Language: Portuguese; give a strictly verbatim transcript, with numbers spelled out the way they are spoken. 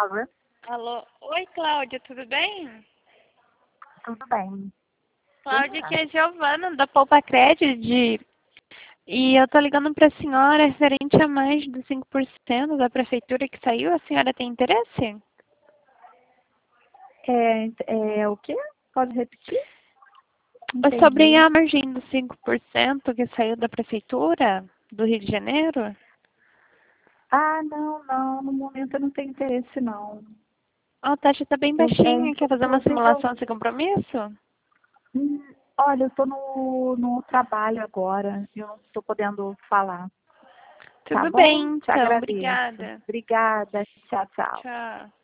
Alô? Alô? Oi, Cláudia, tudo bem? Tudo bem. Cláudia, Tudo aqui é a Giovana, da Poupa Credit, e eu tô ligando para a senhora referente a mais dos cinco por cento da prefeitura que saiu. A senhora tem interesse? É, é o quê? Pode repetir? É sobre Entendi. a margem dos cinco por cento que saiu da prefeitura do Rio de Janeiro? Ah, não, não. No momento eu não tenho interesse, não. A taxa está bem Eu, é, baixinha. Quer fazer uma inclusive, eu, simulação sem compromisso? hum, olha, eu estou no, no trabalho agora. Eu não estou podendo falar. Tá Tudo bem, bom? Te então. agradeço. Obrigada. Obrigada. Tchau, tchau. Tchau.